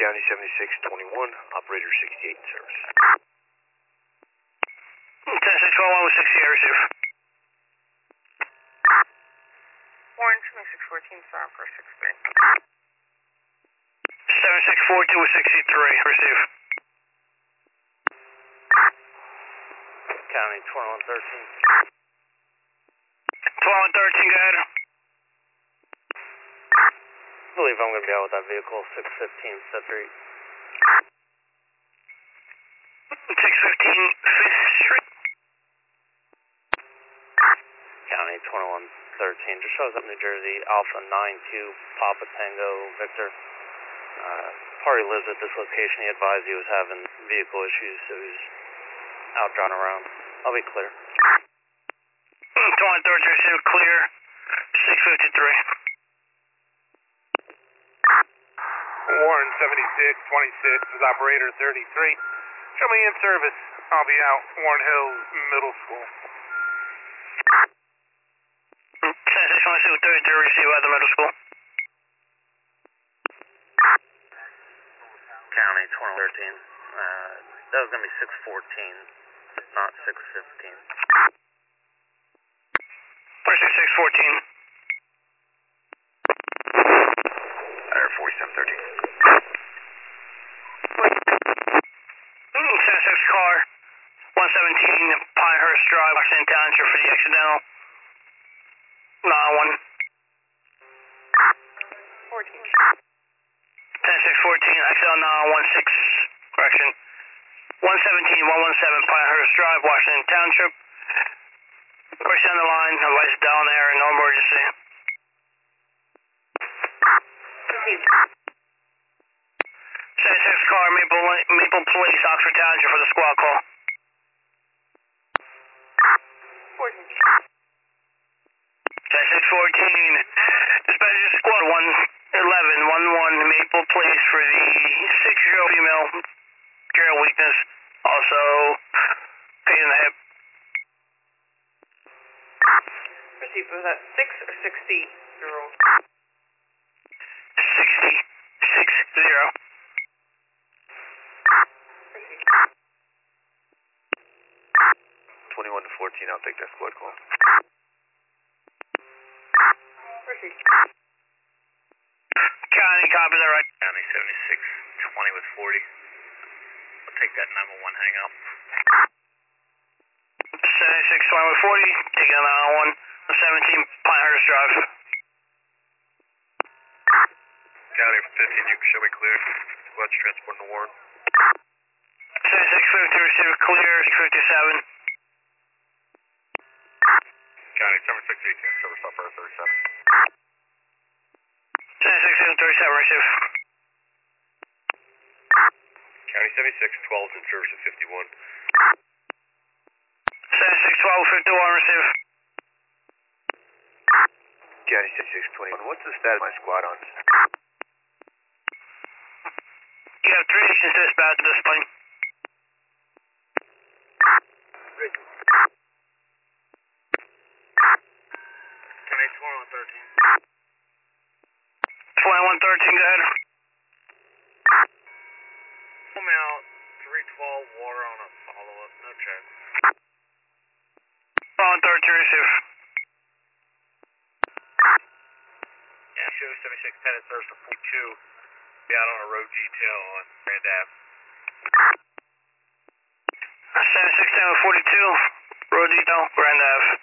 County 7621, operator 68 in service. 10611 with 68, receive. Warren 7614, sorry for 63. 7642 with 63, receive. County 2113. 2113, go ahead. I believe I'm going to be out with that vehicle, 615 Fifth Street. 615 Fifth Street. County 2113. Just shows up New Jersey, Alpha 92, Papa Tango, Victor. Party lives at this location. He advised he was having vehicle issues, so he's out driving around. I'll be clear. 2113, receive, clear. 653. Warren 7626 is operator 33. Show me in service. I'll be out Warren Hills Middle School. 7622 with 33, receive at the middle school. County 2013. That was going to be 614, not 615. Pursue 614. Fire 4713. 76 car, 117 Pinehurst Drive, Washington Township for the accidental. 9-1. 14. 10614, accidental 916, correction. 117 Pinehurst Drive, Washington Township. Push down the line, advice down there, no emergency. Received. 76 car, Maple Police, Oxford Township for the squad call. 14. 7614, dispatcher squad 11111 Maple Police for the 6-year-old female, general weakness, also pain in the hip. Received. Was that 6 or 60-year-old? 60. 60. 21 to 14, I'll take that squad call. Received. County, copy that right. County 7620 with 40. I'll take that 911 hang out. 7620 with 40, taking a 901, 17 Pinehurst Drive. County 15, you can show me clear. Squad's transporting the Warren. 7650, receive clear, 657. County 7618, service operator 37. 7637, receive. County 7612 is in service at 51. 7612, 51, receive. County 7621, what's the status of my squad on? You have 3 nations dispatch at this point. County 2113. 2113, go ahead. Pull me out, 312 water on a follow-up, no check. 2113, receive. Yeah, show 7610 at service for 42. Be out on a road detail on Grand Ave. 7610 with 42, road detail, Grand Ave.